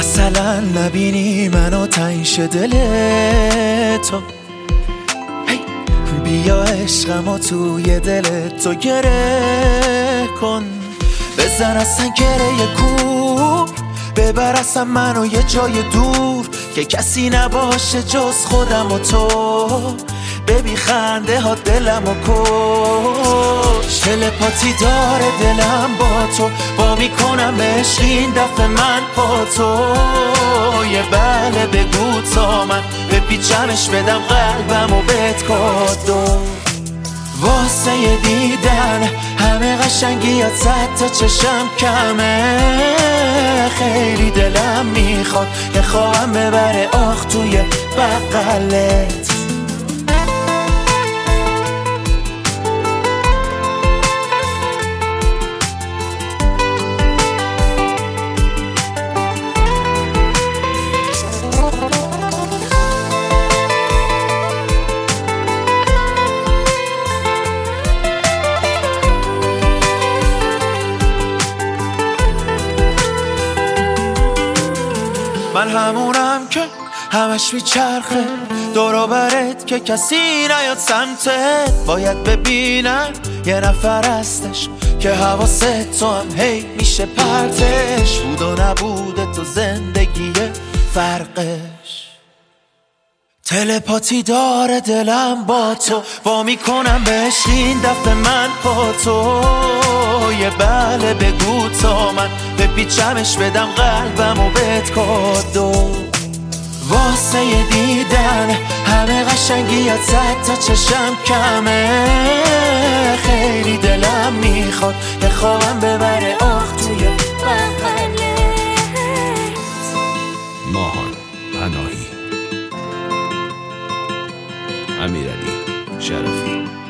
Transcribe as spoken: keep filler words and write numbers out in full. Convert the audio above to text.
مثلا نبینی منو تنش دل تو، بیا عشقمو توی دل تو گره کن، بزن اصلا گره کور، ببر اصلا منو یه جای دور که کسی نباشه جز خودم و تو، ببی خنده ها دلمو کش، تلپاتی داره دلم با تو، با میکنم عشق این دفعه من با تو، یه بله بگو تا من بپیچمش بدم قلبمو بهت کادو، واسه دیدن همه قشنگیات صد تا چشم کمه، خیلی دلم میخواد که خواهم ببره آخ توی بغلت. من همونم که همش میچرخه دورو برت که کسی نیاد سمتت، باید ببینم یه نفر هستش که حواست تو هم هی میشه پرتش، بود و نبوده تو زندگیه فرقش، تلپاتی داره دلم با تو، با میکنم بهش این دفعه من با تو، یه بله بگو تا من بپیچمش بدم قلبمو بهت کادو، واسه دیدن همه قشنگیات صد تا چشم کمه، خیلی دلم میخواد که خواهم ببره آخ توی بغلت. ماهان پناهی، امیرعلی شرفی.